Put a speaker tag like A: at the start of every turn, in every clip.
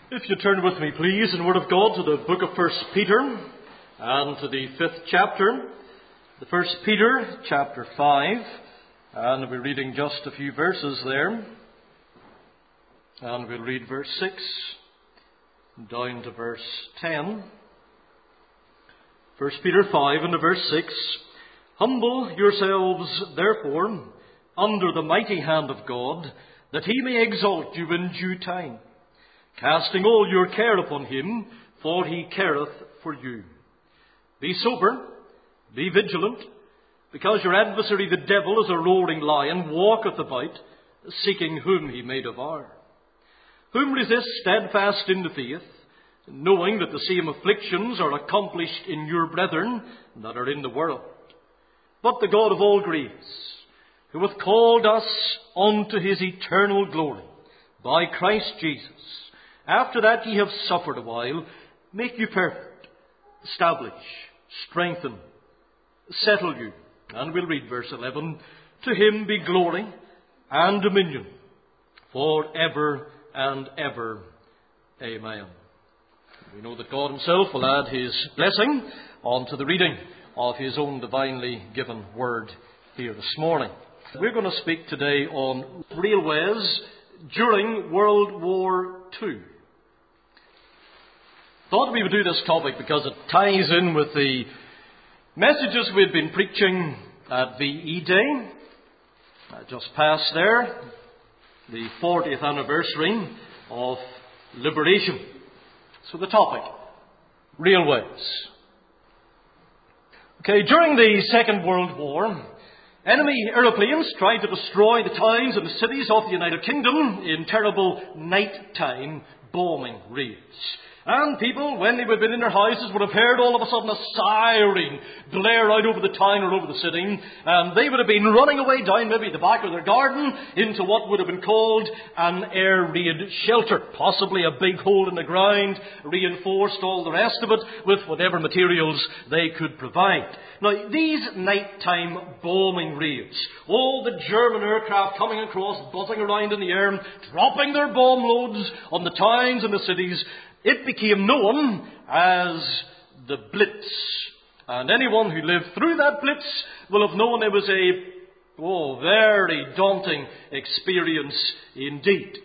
A: If you turn with me, please, in the Word of God to the book of 1 Peter and to the 5th chapter. The 1 Peter, chapter 5, and we're reading just a few verses there. And we'll read verse 6 down to verse 10. 1 Peter 5 and verse 6. Humble yourselves, therefore, under the mighty hand of God, that he may exalt you in due time, casting all your care upon him, for he careth for you. Be sober, be vigilant, because your adversary the devil, as a roaring lion, walketh about, seeking whom he may devour. Whom resist steadfast in the faith, knowing that the same afflictions are accomplished in your brethren that are in the world. But the God of all grace, who hath called us unto his eternal glory by Christ Jesus, after that ye have suffered a while, make you perfect, establish, strengthen, settle you. And we'll read verse 11. To him be glory and dominion for ever and ever. Amen. We know that God himself will add his blessing onto the reading of his own divinely given word here this morning. We're going to speak today on railways during World War II. Thought we would do this topic because it ties in with the messages we've been preaching at VE Day, just past there, the 40th anniversary of liberation. So the topic, railways. Okay, during the Second World War, enemy aeroplanes tried to destroy the towns and the cities of the United Kingdom in terrible nighttime bombing raids. And people, when they would have been in their houses, would have heard all of a sudden a siren blare out over the town or over the city. And they would have been running away down maybe the back of their garden into what would have been called an air raid shelter. Possibly a big hole in the ground, reinforced, all the rest of it, with whatever materials they could provide. Now, these nighttime bombing raids, all the German aircraft coming across, buzzing around in the air, dropping their bomb loads on the towns and the cities, it became known as the Blitz. And anyone who lived through that Blitz will have known it was a very daunting experience indeed.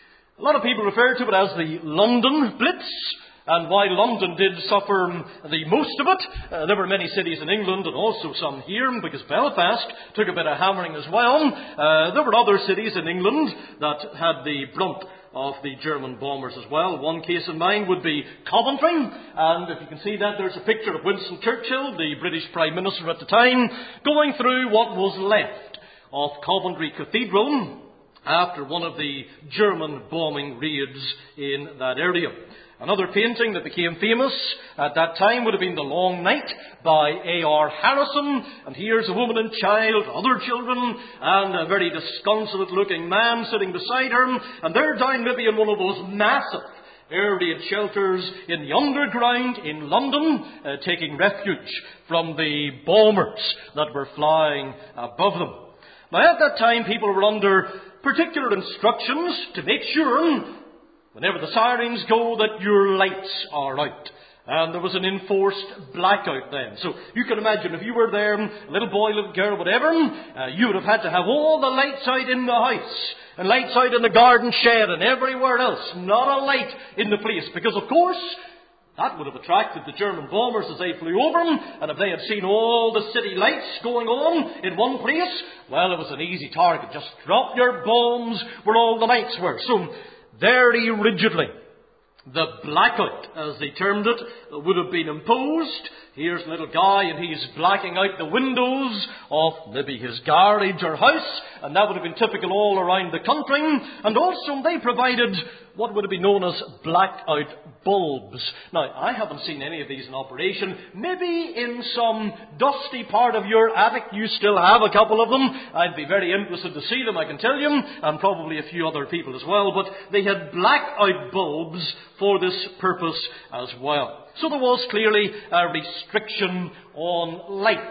A: A lot of people refer to it as the London Blitz. And while London did suffer the most of it, there were many cities in England and also some here, because Belfast took a bit of hammering as well. There were other cities in England that had the brunt of the German bombers as well. One case in mind would be Coventry, and if you can see that, there's a picture of Winston Churchill, the British Prime Minister at the time, going through what was left of Coventry Cathedral after one of the German bombing raids in that area. Another painting that became famous at that time would have been The Long Night by A.R. Harrison. And here's a woman and child, other children, and a very disconsolate-looking man sitting beside her. And they're down maybe in one of those massive air raid shelters in the underground in London, taking refuge from the bombers that were flying above them. Now, at that time, people were under particular instructions to make sure, whenever the sirens go, that your lights are out. And there was an enforced blackout then. So you can imagine if you were there, a little boy, little girl, whatever, you would have had to have all the lights out in the house, and lights out in the garden shed and everywhere else. Not a light in the place, because of course that would have attracted the German bombers as they flew over them. And if they had seen all the city lights going on in one place, well, it was an easy target. Just drop your bombs where all the lights were. So very rigidly, the blackout, as they termed it, would have been imposed. Here's a little guy, and he's blacking out the windows of maybe his garage or house, and that would have been typical all around the country. And also they provided what would have been known as blackout bulbs. Now, I haven't seen any of these in operation. Maybe in some dusty part of your attic you still have a couple of them. I'd be very interested to see them, I can tell you, and probably a few other people as well. But they had blackout bulbs for this purpose as well. So there was clearly a restriction on light.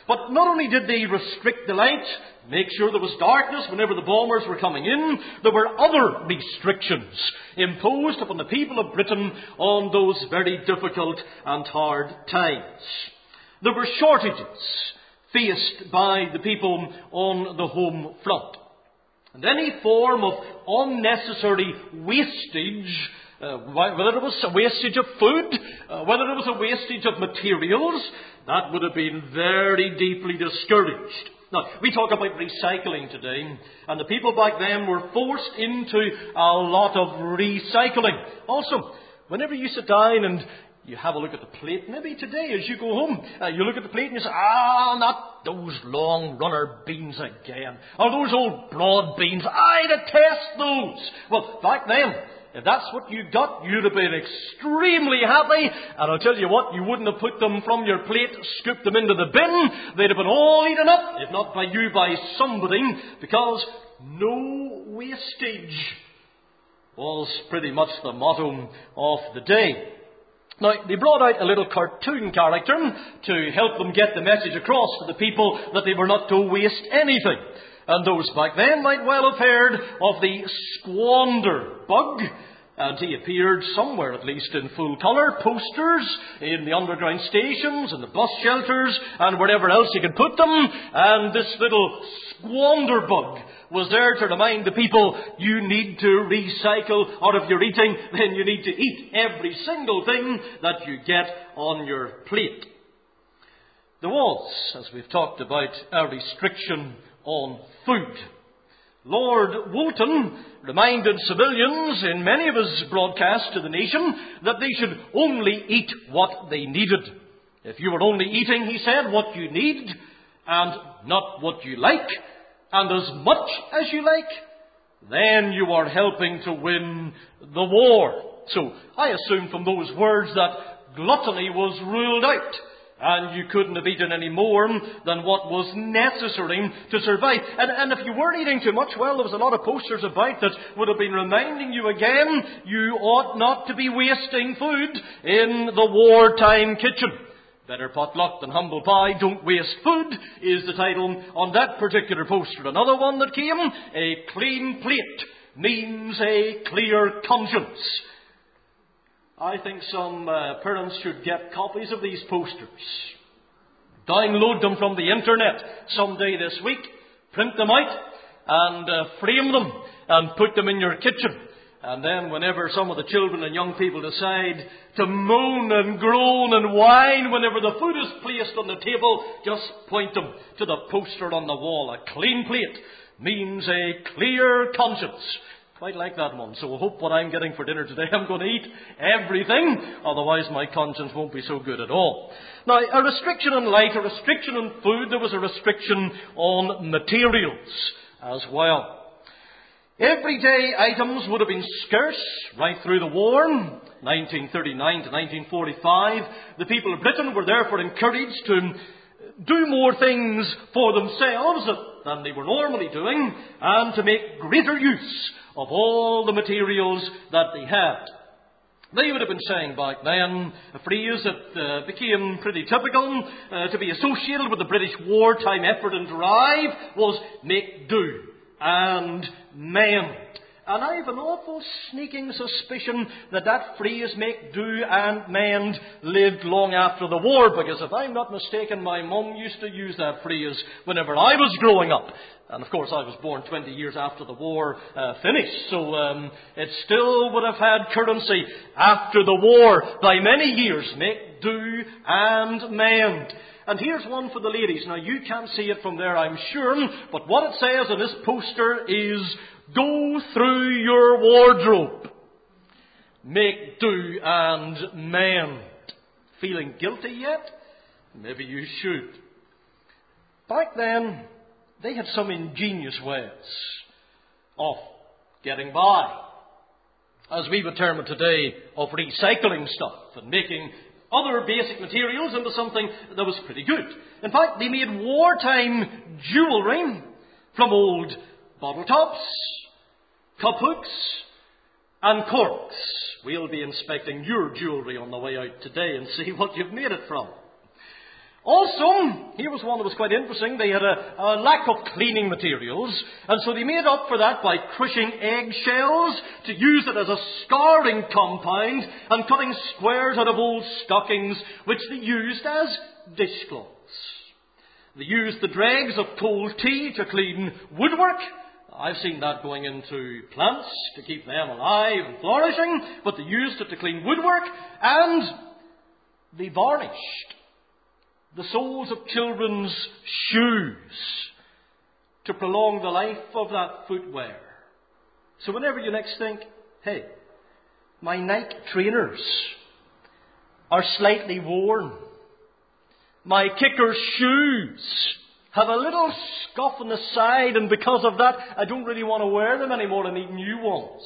A: But not only did they restrict the light, make sure there was darkness whenever the bombers were coming in, there were other restrictions imposed upon the people of Britain on those very difficult and hard times. There were shortages faced by the people on the home front. And any form of unnecessary wastage, whether it was a wastage of food, whether it was a wastage of materials, that would have been very deeply discouraged. Now, we talk about recycling today, and the people back then were forced into a lot of recycling. Also, whenever you sit down and you have a look at the plate, maybe today as you go home, you look at the plate and you say, not those long runner beans again. Or those old broad beans, I detest those. Well, back then, if that's what you got, you'd have been extremely happy. And I'll tell you what, you wouldn't have put them from your plate, scooped them into the bin. They'd have been all eaten up, if not by you, by somebody, because no wastage was pretty much the motto of the day. Now, they brought out a little cartoon character to help them get the message across to the people that they were not to waste anything. And those back then might well have heard of the squander bug. And he appeared somewhere, at least in full colour, posters in the underground stations and the bus shelters and wherever else you could put them. And this little squander bug was there to remind the people, you need to recycle, or if you're eating, then you need to eat every single thing that you get on your plate. There was, as we've talked about, a restriction on food. Lord Woolton reminded civilians in many of his broadcasts to the nation that they should only eat what they needed. If you were only eating, he said, what you need and not what you like, and as much as you like, then you are helping to win the war. So I assume from those words that gluttony was ruled out, and you couldn't have eaten any more than what was necessary to survive. And if you were eating too much, well, there was a lot of posters about that would have been reminding you again, you ought not to be wasting food in the wartime kitchen. Better potluck than humble pie, don't waste food, is the title on that particular poster. Another one that came, a clean plate means a clear conscience. I think some parents should get copies of these posters. Download them from the internet someday this week, print them out, and frame them, and put them in your kitchen. And then whenever some of the children and young people decide to moan and groan and whine whenever the food is placed on the table, just point them to the poster on the wall. A clean plate means a clear conscience. Quite like that one. So I hope what I'm getting for dinner today, I'm going to eat everything. Otherwise my conscience won't be so good at all. Now, a restriction on light, a restriction on food, there was a restriction on materials as well. Everyday items would have been scarce right through the war. 1939 to 1945. The people of Britain were therefore encouraged to do more things for themselves than they were normally doing, and to make greater use of all the materials that they had. They would have been saying back then, a phrase that became pretty typical to be associated with the British wartime effort and drive was make do and mend. And I have an awful sneaking suspicion that that phrase, make do and mend, lived long after the war, because if I'm not mistaken, my mum used to use that phrase whenever I was growing up. And of course I was born 20 years after the war finished, so it still would have had currency after the war by many years. Make do and mend. And here's one for the ladies. Now, you can't see it from there, I'm sure, but what it says on this poster is, go through your wardrobe. Make do and mend. Feeling guilty yet? Maybe you should. Back then, they had some ingenious ways of getting by. As we would term it today, of recycling stuff and making other basic materials into something that was pretty good. In fact, they made wartime jewellery from old bottle tops, cup hooks, and corks. We'll be inspecting your jewellery on the way out today and see what you've made it from. Also, here was one that was quite interesting. They had a lack of cleaning materials, and so they made up for that by crushing eggshells to use it as a scouring compound and cutting squares out of old stockings, which they used as dishcloths. They used the dregs of cold tea to clean woodwork. I've seen that going into plants to keep them alive and flourishing, but they used it to clean woodwork, and they varnished the soles of children's shoes to prolong the life of that footwear. So whenever you next think, hey, my Nike trainers are slightly worn, my kicker's shoes have a little scuff on the side, and because of that, I don't really want to wear them anymore and need new ones,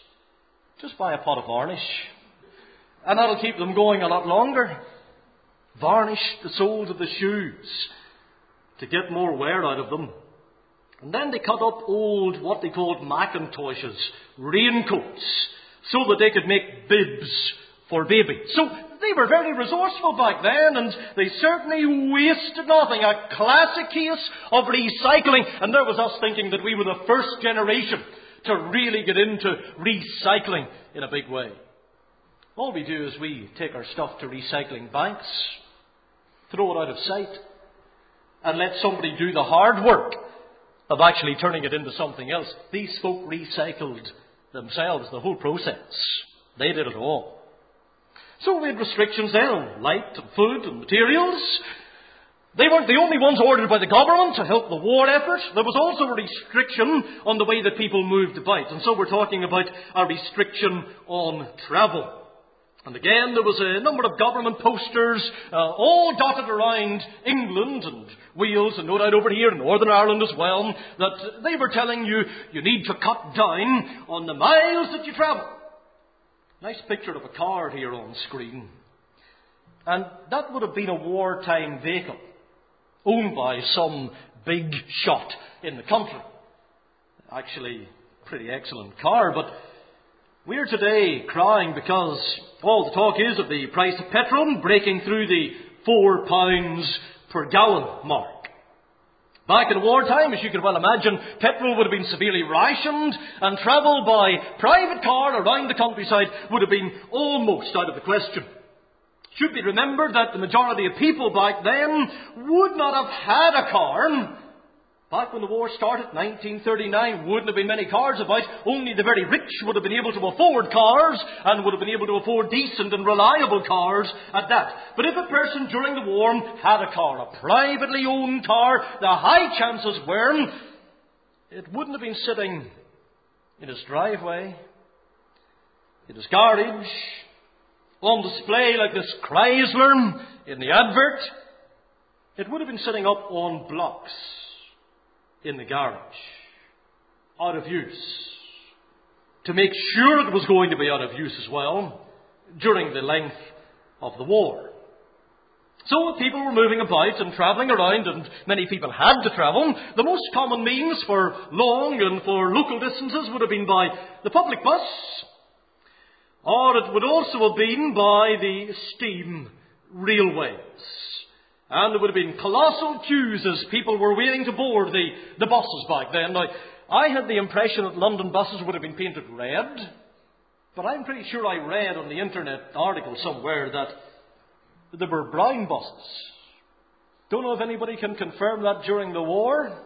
A: just buy a pot of varnish, and that'll keep them going a lot longer. Varnish the soles of the shoes to get more wear out of them. And then they cut up old, what they called Macintoshes, raincoats, so that they could make bibs for babies. So they were very resourceful back then, and they certainly wasted nothing. A classic case of recycling. And there was us thinking that we were the first generation to really get into recycling in a big way. All we do is we take our stuff to recycling banks, throw it out of sight, and let somebody do the hard work of actually turning it into something else. These folk recycled themselves, the whole process. They did it all. So we had restrictions then on light and food and materials. They weren't the only ones ordered by the government to help the war effort. There was also a restriction on the way that people moved about. And so we're talking about a restriction on travel. And again, there was a number of government posters, all dotted around England and Wales, and no doubt over here in Northern Ireland as well, that they were telling you, you need to cut down on the miles that you travel. Nice picture of a car here on screen. And that would have been a wartime vehicle, owned by some big shot in the country. Actually, pretty excellent car, but we're today crying because all the talk is of the price of petrol breaking through the £4 per gallon mark. Back in wartime, as you can well imagine, petrol would have been severely rationed, and travel by private car around the countryside would have been almost out of the question. It should be remembered that the majority of people back then would not have had a car. Back when the war started, 1939, wouldn't have been many cars about. Only the very rich would have been able to afford cars, and would have been able to afford decent and reliable cars at that. But if a person during the war had a car, a privately owned car, the high chances were it wouldn't have been sitting in his driveway, in his garage, on display like this Chrysler in the advert. It would have been sitting up on blocks in the garage, out of use, to make sure it was going to be out of use as well during the length of the war. So people were moving about and travelling around, and many people had to travel. The most common means for long and for local distances would have been by the public bus, or it would also have been by the steam railways. And there would have been colossal queues as people were waiting to board the buses back then. Now, I had the impression that London buses would have been painted red, but I'm pretty sure I read on the internet article somewhere that there were brown buses. Don't know if anybody can confirm that during the war.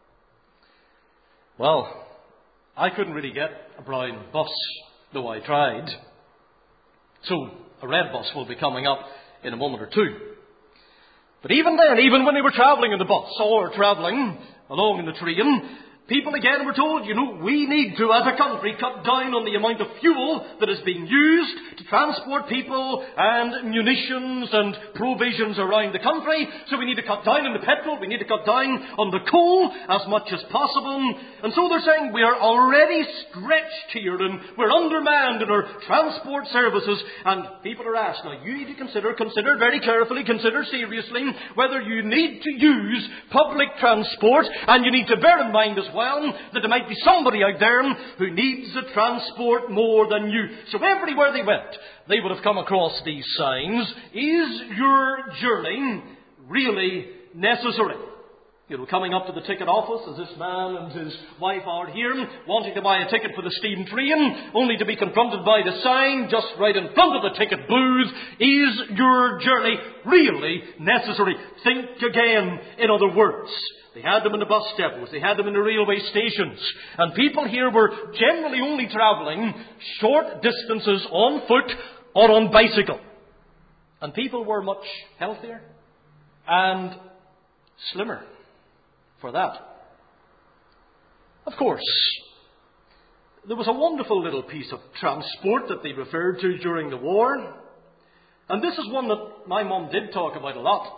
A: Well, I couldn't really get a brown bus, though I tried. So, a red bus will be coming up in a moment or two. But even then, even when they were travelling in the bus or travelling along in the train, people again were told, we need to, as a country, cut down on the amount of fuel that is being used to transport people and munitions and provisions around the country. So we need to cut down on the petrol, we need to cut down on the coal as much as possible. And so they're saying we are already stretched here and we're undermanned in our transport services. And people are asked, now you need to consider very carefully, consider seriously whether you need to use public transport, and you need to bear in mind as well that there might be somebody out there who needs the transport more than you. So everywhere they went, they would have come across these signs. Is your journey really necessary. Coming up to the ticket office as this man and his wife are here, wanting to buy a ticket for the steam train, only to be confronted by the sign just right in front of the ticket booth, "Is your journey really necessary?" Think again, in other words. They had them in the bus depots, they had them in the railway stations, and people here were generally only travelling short distances on foot or on bicycle. And people were much healthier and slimmer for that. Of course, there was a wonderful little piece of transport that they referred to during the war, and this is one that my mum did talk about a lot.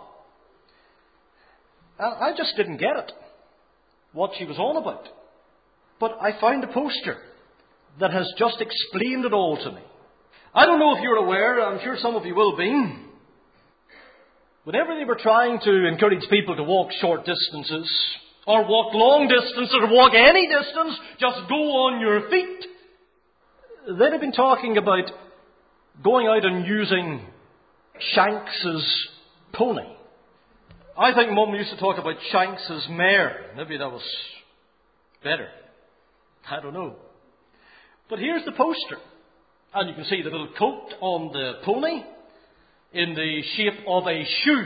A: I just didn't get it, what she was on about. But I found a poster that has just explained it all to me. I don't know if you're aware, I'm sure some of you will be. Whenever they were trying to encourage people to walk short distances, or walk long distances, or walk any distance, just go on your feet, they'd have been talking about going out and using Shanks's pony. I think Mum used to talk about Shanks's mare. Maybe that was better. I don't know. But here's the poster. And you can see the little coat on the pony in the shape of a shoe.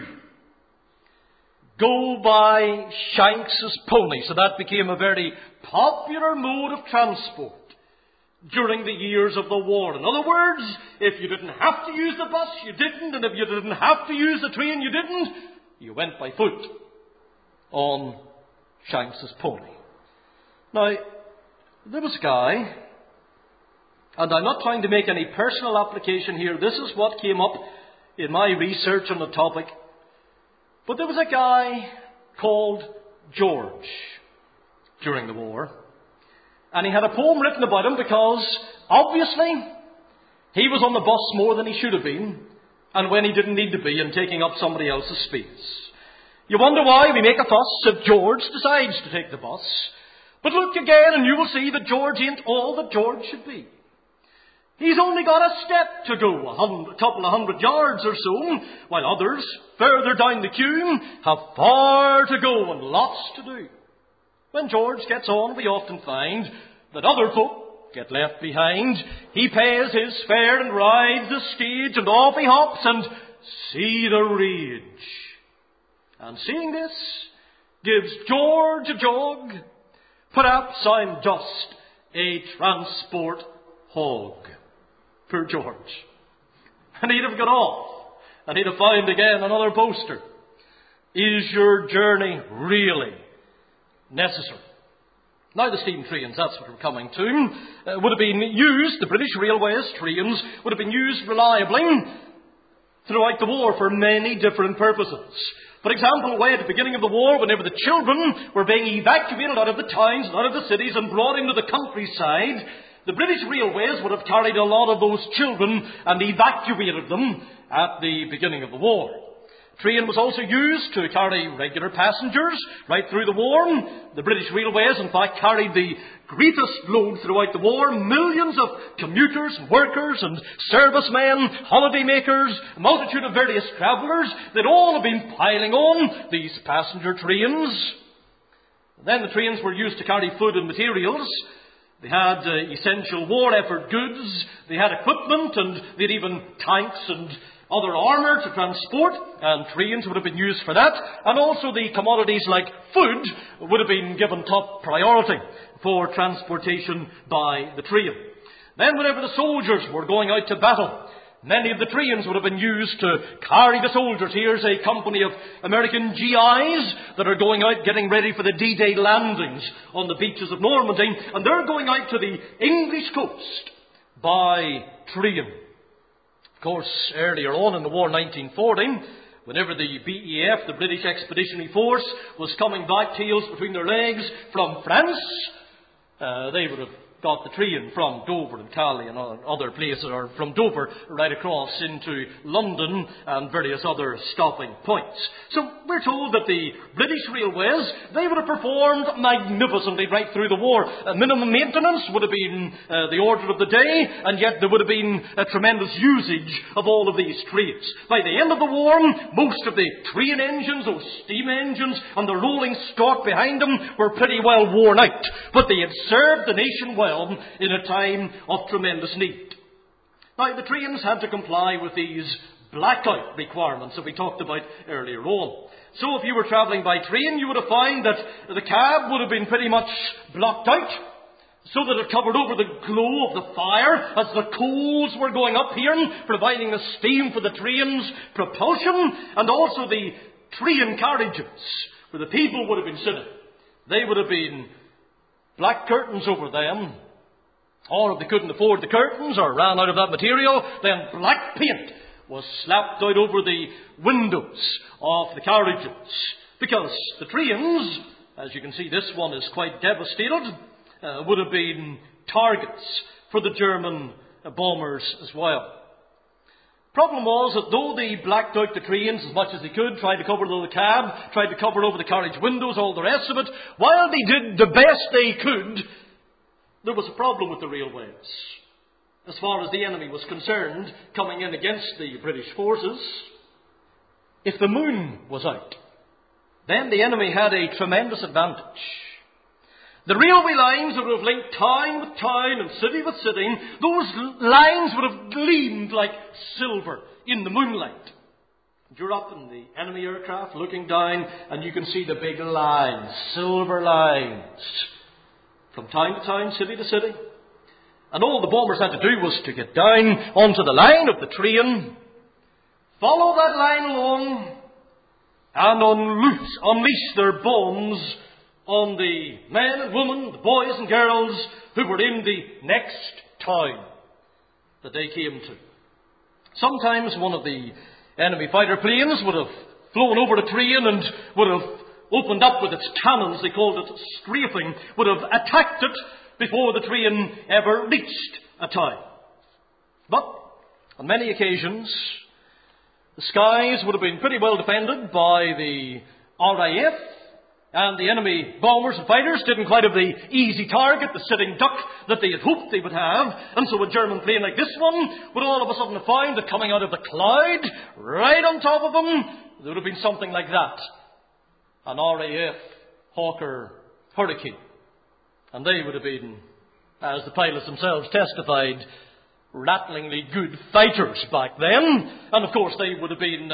A: Go by Shanks's pony. So that became a very popular mode of transport during the years of the war. In other words, if you didn't have to use the bus, you didn't. And if you didn't have to use the train, you didn't. You went by foot on Shanks's pony. Now, there was a guy, and I'm not trying to make any personal application here. This is what came up in my research on the topic. But there was a guy called George during the war. And he had a poem written about him because, obviously, he was on the bus more than he should have been, and when he didn't need to be, and taking up somebody else's space. You wonder why we make a fuss if George decides to take the bus. But look again and you will see that George ain't all that George should be. He's only got a step to go, a couple of 100 yards or so, while others, further down the queue, have far to go and lots to do. When George gets on, we often find that other folk get left behind. He pays his fare and rides the stage, and off he hops, and see the rage. And seeing this gives George a jog. Perhaps I'm just a transport hog. Poor George. And he'd have got off, and he'd have found again another poster. Is your journey really necessary? Now the steam trains, that's what we're coming to, would have been used, the British Railways trains would have been used reliably throughout the war for many different purposes. For example, away at the beginning of the war, whenever the children were being evacuated out of the towns and out of the cities and brought into the countryside, the British Railways would have carried a lot of those children and evacuated them at the beginning of the war. Train was also used to carry regular passengers right through the war. The British Railways, in fact, carried the greatest load throughout the war. Millions of commuters, workers and servicemen, holidaymakers, a multitude of various travellers, they'd all have been piling on these passenger trains. Then the trains were used to carry food and materials. They had essential war effort goods. They had equipment, and they'd even tanks and other armour to transport, and trains would have been used for that. And also the commodities like food would have been given top priority for transportation by the train. Then whenever the soldiers were going out to battle, many of the trains would have been used to carry the soldiers. Here's a company of American GIs that are going out getting ready for the D-Day landings on the beaches of Normandy, and they're going out to the English coast by train. Of course, earlier on in the war, 1940, whenever the BEF, the British Expeditionary Force, was coming back tails between their legs from France, they would have got the train from Dover and Cali and other places, or from Dover right across into London and various other stopping points. So we're told that the British Railways, they would have performed magnificently right through the war. Minimum maintenance would have been the order of the day, and yet there would have been a tremendous usage of all of these trains. By the end of the war, most of the train engines, those steam engines, and the rolling stock behind them were pretty well worn out. But they had served the nation well in a time of tremendous need. Now, the trains had to comply with these blackout requirements that we talked about earlier on. So if you were travelling by train, you would have found that the cab would have been pretty much blocked out, so that it covered over the glow of the fire as the coals were going up here, providing the steam for the train's propulsion, and also the train carriages where the people would have been sitting. They would have been black curtains over them, or if they couldn't afford the curtains or ran out of that material, then black paint was slapped out over the windows of the carriages, because the trains, as you can see, this one is quite devastated, would have been targets for the German bombers as well. Problem was that though they blacked out the trains as much as they could, tried to cover the cab, tried to cover over the carriage windows, all the rest of it, while they did the best they could, there was a problem with the railways. As far as the enemy was concerned, coming in against the British forces, if the moon was out, then the enemy had a tremendous advantage. The railway lines that would have linked town with town and city with city, those lines would have gleamed like silver in the moonlight. You're up in the enemy aircraft looking down, and you can see the big lines, silver lines, from town to town, city to city. And all the bombers had to do was to get down onto the line of the train, follow that line along, and unleash their bombs on the men and women, the boys and girls who were in the next town that they came to. Sometimes one of the enemy fighter planes would have flown over the train and would have opened up with its cannons, they called it strafing, would have attacked it before the train ever reached a town. But on many occasions, the skies would have been pretty well defended by the RAF, and the enemy bombers and fighters didn't quite have the easy target, the sitting duck that they had hoped they would have. And so a German plane like this one would all of a sudden have found that coming out of the cloud, right on top of them, there would have been something like that. An RAF Hawker Hurricane. And they would have been, as the pilots themselves testified, rattlingly good fighters back then. And of course they would have been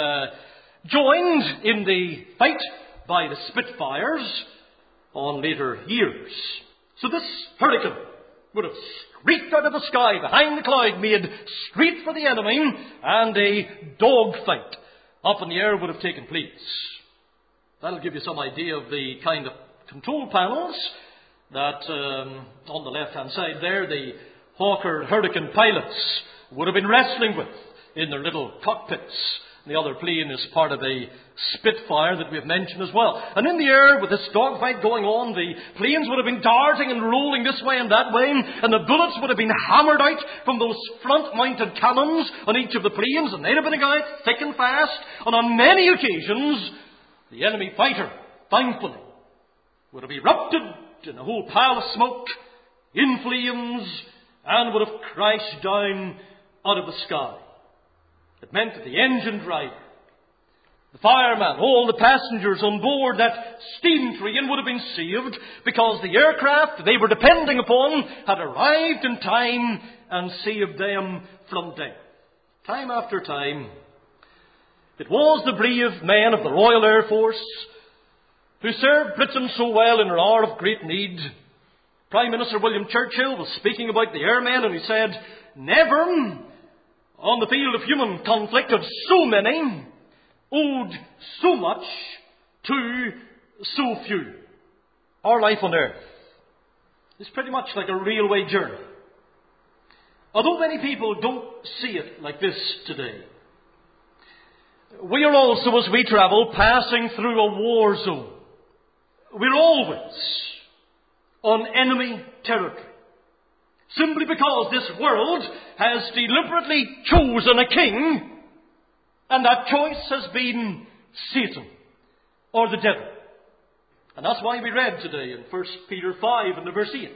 A: joined in the fight by the Spitfires on later years. So this Hurricane would have streaked out of the sky behind the cloud, made straight for the enemy, and a dogfight up in the air would have taken place. That'll give you some idea of the kind of control panels that on the left-hand side there, the Hawker Hurricane pilots would have been wrestling with in their little cockpits. The other plane is part of a Spitfire that we have mentioned as well. And in the air, with this dogfight going on, the planes would have been darting and rolling this way and that way, and the bullets would have been hammered out from those front-mounted cannons on each of the planes, and they'd have been going out thick and fast. And on many occasions, the enemy fighter, thankfully, would have erupted in a whole pile of smoke, in flames, and would have crashed down out of the sky. It meant that the engine driver, the fireman, all the passengers on board that steam train would have been saved, because the aircraft they were depending upon had arrived in time and saved them from death. Time after time, it was the brave men of the Royal Air Force who served Britain so well in her hour of great need. Prime Minister William Churchill was speaking about the airmen, and he said, "Never on the field of human conflict have so many owed so much to so few." Our life on earth is pretty much like a railway journey. Although many people don't see it like this today, we are also, as we travel, passing through a war zone. We're always on enemy territory. simply because this world has deliberately chosen a king, and that choice has been Satan or the devil. And that's why we read today in 1 Peter 5 and verse 8.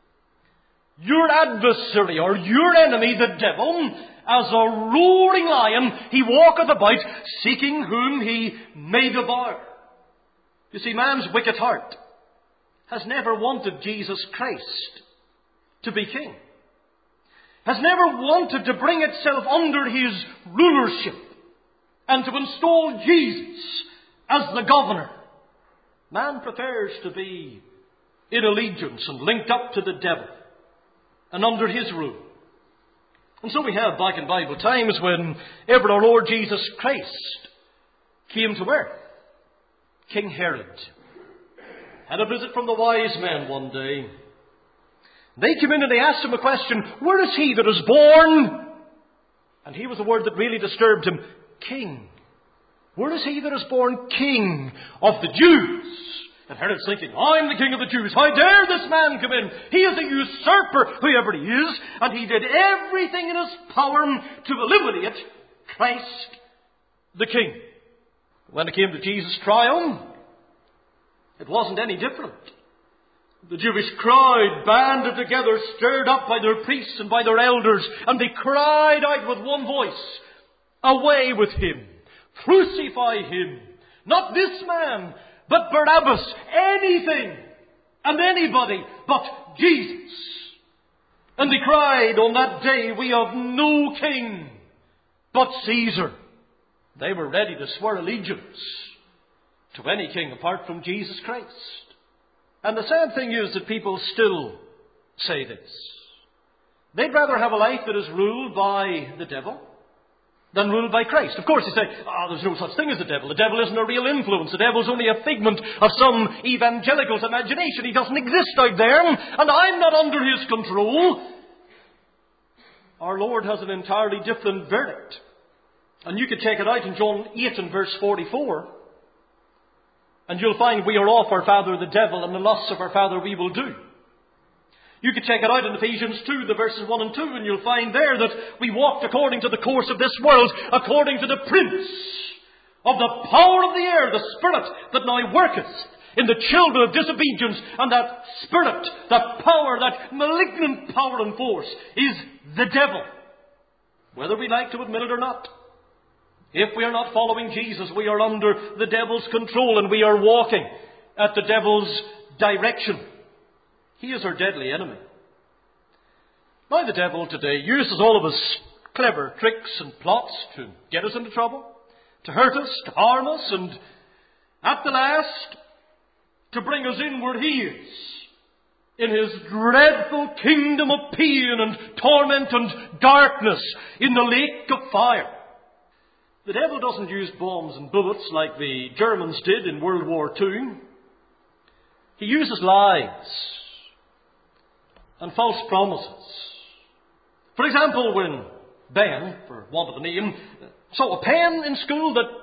A: Your adversary or your enemy, the devil, as a roaring lion, he walketh about, seeking whom he may devour. You see, man's wicked heart has never wanted Jesus Christ to be king. Has never wanted to bring itself under his rulership and to install Jesus as the governor. Man prefers to be in allegiance and linked up to the devil and under his rule. And so we have back in Bible times when ever our Lord Jesus Christ came to earth. King Herod had a visit from the wise men one day. They came in and they asked him a question, where is he that is born? And here was a word that really disturbed him, king. Where is he that is born king of the Jews? And Herod's thinking, I'm the king of the Jews. How dare this man come in? He is a usurper, whoever he is. And he did everything in his power to eliminate Christ the king. When it came to Jesus' trial, it wasn't any different. The Jewish crowd banded together, stirred up by their priests and by their elders, and they cried out with one voice, away with him, crucify him, not this man, but Barabbas, anything and anybody but Jesus. And they cried on that day, we have no king but Caesar. They were ready to swear allegiance to any king apart from Jesus Christ. And the sad thing is that people still say this. They'd rather have a life that is ruled by the devil than ruled by Christ. Of course, you say, there's no such thing as the devil. The devil isn't a real influence. The devil's only a figment of some evangelical's imagination. He doesn't exist out there, and I'm not under his control. Our Lord has an entirely different verdict. And you can check it out in John 8 and verse 44. And you'll find we are off our father the devil, and the lusts of our father we will do. You can check it out in Ephesians 2, the verses 1 and 2, and you'll find there that we walked according to the course of this world, according to the prince of the power of the air, the spirit that now worketh in the children of disobedience. And that spirit, that power, that malignant power and force is the devil, whether we like to admit it or not. If we are not following Jesus, we are under the devil's control and we are walking at the devil's direction. He is our deadly enemy. Now the devil today uses all of his clever tricks and plots to get us into trouble, to hurt us, to harm us, and at the last to bring us in where he is, in his dreadful kingdom of pain and torment and darkness, in the lake of fire. The devil doesn't use bombs and bullets like the Germans did in World War II. He uses lies and false promises. For example, when Ben, for want of a name, saw a pen in school that,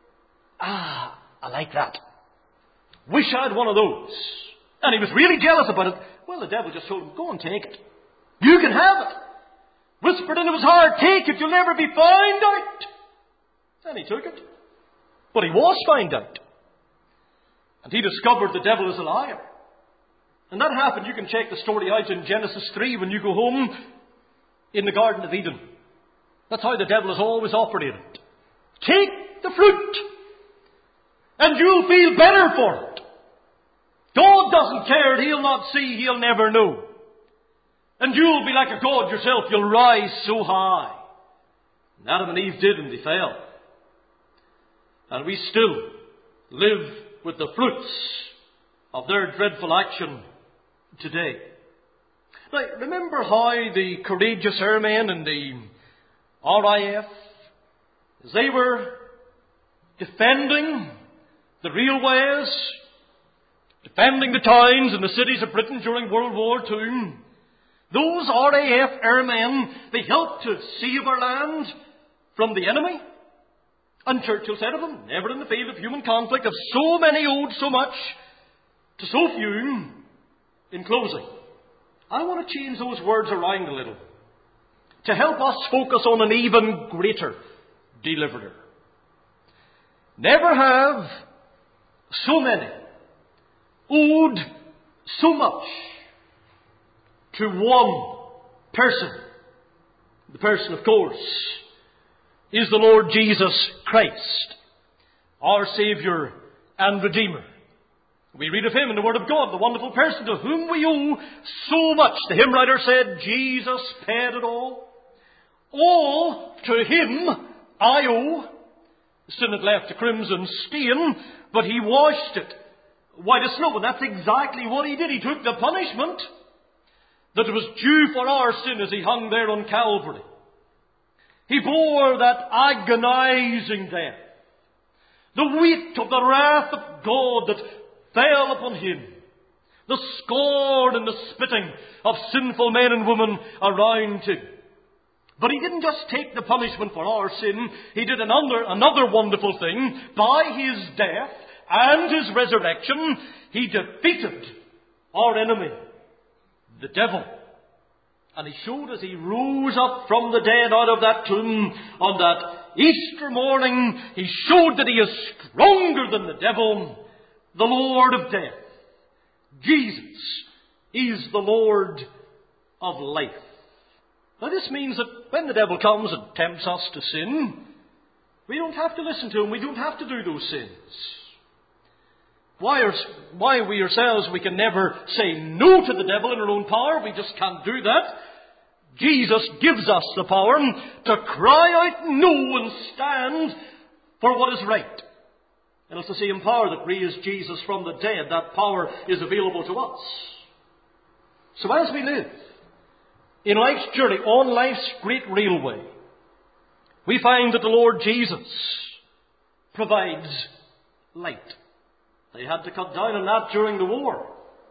A: I like that. Wish I had one of those. And he was really jealous about it. Well, the devil just told him, go and take it. You can have it. Whispered into his heart, take it, you'll never be found out. And he took it. But he was found out. And he discovered the devil is a liar. And that happened, you can check the story out in Genesis 3 when you go home, in the Garden of Eden. That's how the devil has always operated. Take the fruit, and you'll feel better for it. God doesn't care, he'll not see, he'll never know. And you'll be like a god yourself, you'll rise so high. And Adam and Eve did, and they fell. And we still live with the fruits of their dreadful action today. Now, remember how the courageous airmen in the RAF, as they were defending the railways, defending the towns and the cities of Britain during World War II, those RAF airmen, they helped to save our land from the enemy. And Churchill said of them, never in the field of human conflict have so many owed so much to so few. In closing, I want to change those words around a little to help us focus on an even greater deliverer. Never have so many owed so much to one person. The person, of course, is the Lord Jesus Christ, our Saviour and Redeemer. We read of Him in the Word of God, the wonderful person to whom we owe so much. The hymn writer said, Jesus paid it all. All to Him I owe. Sin had left a crimson stain, but He washed it white as snow. And that's exactly what He did. He took the punishment that was due for our sin as He hung there on Calvary. He bore that agonizing death, the weight of the wrath of God that fell upon Him, the scorn and the spitting of sinful men and women around Him. But He didn't just take the punishment for our sin. He did another wonderful thing. By His death and His resurrection, He defeated our enemy, the devil. And He showed as He rose up from the dead out of that tomb on that Easter morning, He showed that He is stronger than the devil, the Lord of death. Jesus is the Lord of life. Now this means that when the devil comes and tempts us to sin, we don't have to listen to him. We don't have to do those sins. Why we ourselves, we can never say no to the devil in our own power. We just can't do that. Jesus gives us the power to cry out no and stand for what is right. And it's the same power that raised Jesus from the dead. That power is available to us. So as we live in life's journey, on life's great railway, we find that the Lord Jesus provides light. They had to cut down on that during the war.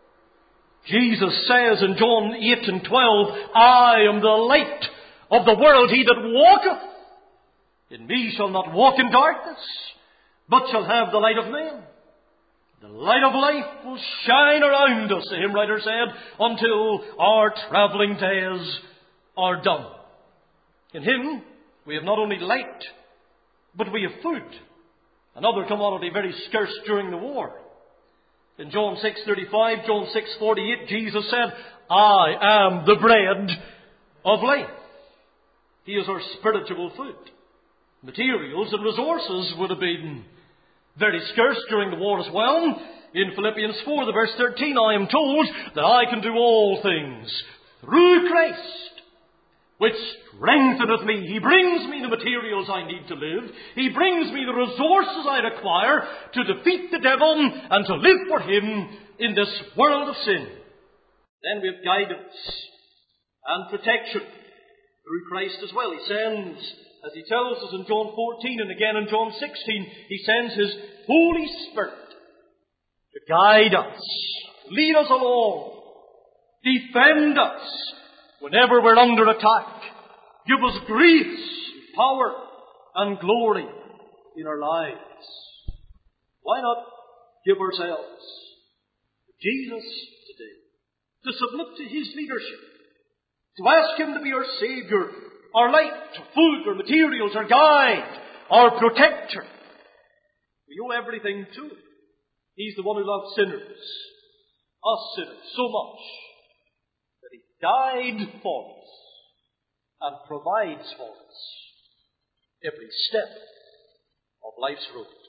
A: Jesus says in John 8 and 12, I am the light of the world. He that walketh in me shall not walk in darkness, but shall have the light of men. The light of life will shine around us, the hymn writer said, until our travelling days are done. In Him, we have not only light, but we have food. Another commodity very scarce during the war. In John 6:35, John 6:48, Jesus said, I am the bread of life. He is our spiritual food. Materials and resources would have been very scarce during the war as well. In Philippians 4, the verse 13, I am told that I can do all things through Christ, which strengtheneth me. He brings me the materials I need to live. He brings me the resources I require to defeat the devil and to live for Him in this world of sin. Then we have guidance and protection through Christ as well. He sends, as He tells us in John 14 and again in John 16, He sends His Holy Spirit to guide us, lead us along, defend us whenever we're under attack, give us grace, power, and glory in our lives. Why not give ourselves to Jesus today, to submit to His leadership, to ask Him to be our Saviour, our light, our food, our materials, our guide, our protector? We owe everything to Him. He's the one who loves sinners, us sinners, so much that He died for us and provides for us every step of life's road.